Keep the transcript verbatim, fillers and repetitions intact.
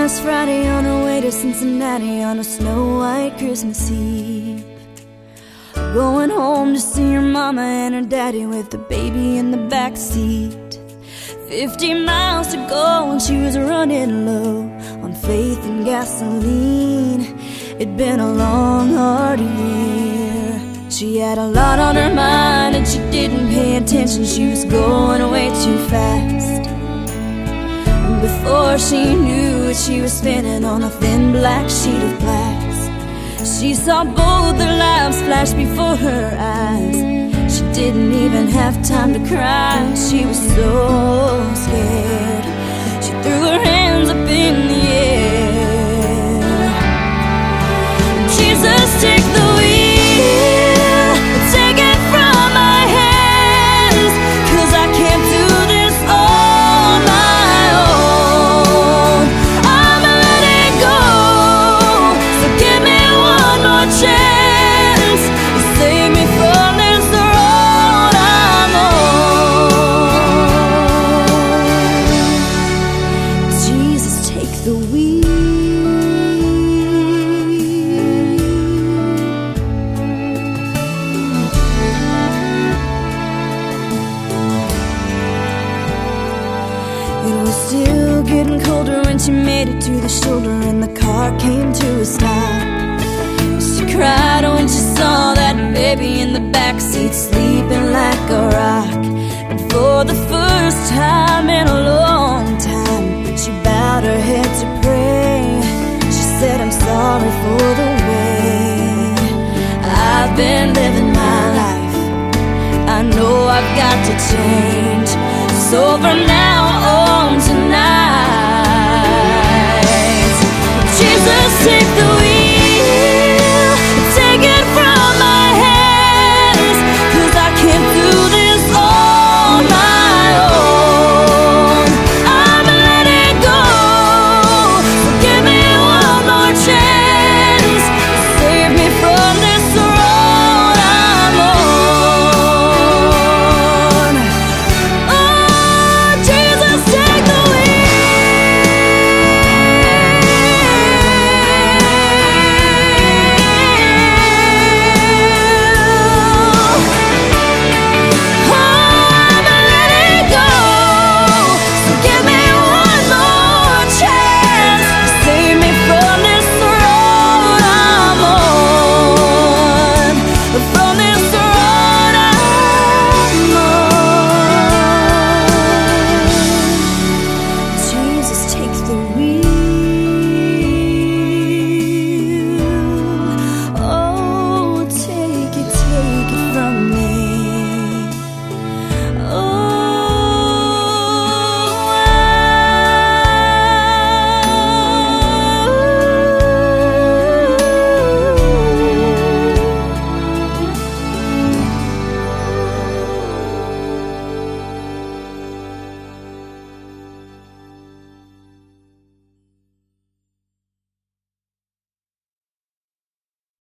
last Friday on her way to Cincinnati on a snow-white Christmas Eve. Going home to see her mama and her daddy with the baby in the back seat. Fifty miles to go and she was running low on faith and gasoline. It'd been a long, hard year. She had a lot on her mind and she didn't pay attention. She was going way too fast. Before she knew it, she was spinning on a thin black sheet of glass. She saw both their lives flash before her eyes. She didn't even have time to cry. She was so scared. She threw her hands up in the air. Jesus, take the wheel, take it from my hands, 'cause I can't do this on my own. I'm letting go, so give me one more chance to save me from this road I'm on. Jesus, take the wheel. It was still getting colder when she made it to the shoulder and the car came to a stop. She cried when she saw that baby in the backseat sleeping like a rock. And for the first time in a long time, she bowed her head to pray. She said, I'm sorry for the way I've been living my life. I know I've got to change. So from now on tonight, Jesus, take the